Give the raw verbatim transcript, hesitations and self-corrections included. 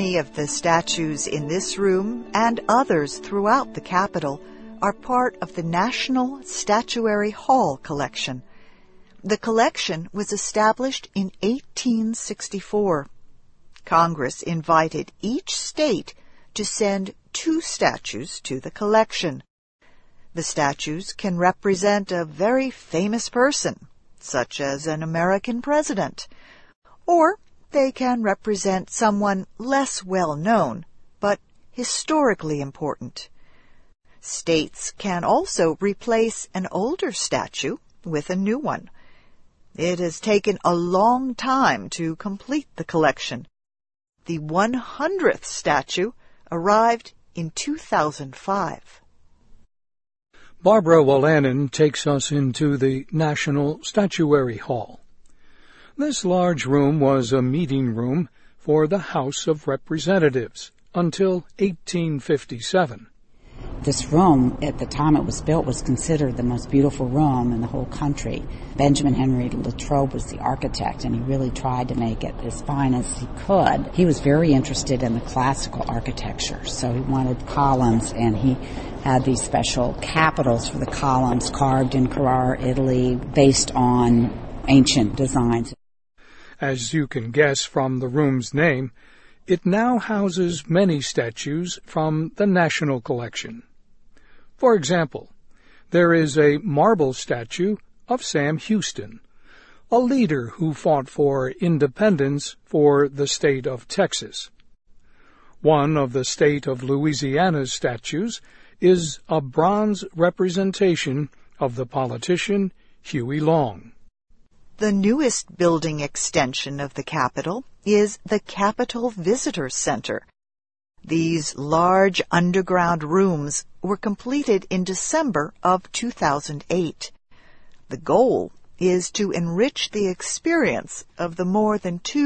Many of the statues in this room and others throughout the Capitol are part of the National Statuary Hall collection. The collection was established in eighteen sixty-four. Congress invited each state to send two statues to the collection. The statues can represent a very famous person, such as an American president, or they can represent someone less well known, but historically important. States can also replace an older statue with a new one. It has taken a long time to complete the collection. The one hundredth statue arrived in two thousand five. Barbara Wolanin takes us into the National Statuary Hall. This large room was a meeting room for the House of Representatives until eighteen fifty-seven. This room, at the time it was built, was considered the most beautiful room in the whole country. Benjamin Henry Latrobe was the architect, and he really tried to make it as fine as he could. He was very interested in the classical architecture, so he wanted columns, and he had these special capitals for the columns carved in Carrara, Italy, based on ancient designs. As you can guess from the room's name, it now houses many statues from the National Collection. For example, there is a marble statue of Sam Houston, a leader who fought for independence for the state of Texas. One of the state of Louisiana's statues is a bronze representation of the politician Huey Long. The newest building extension of the Capitol is the Capitol Visitor Center. These large underground rooms were completed in December of two thousand eight. The goal is to enrich the experience of the more than two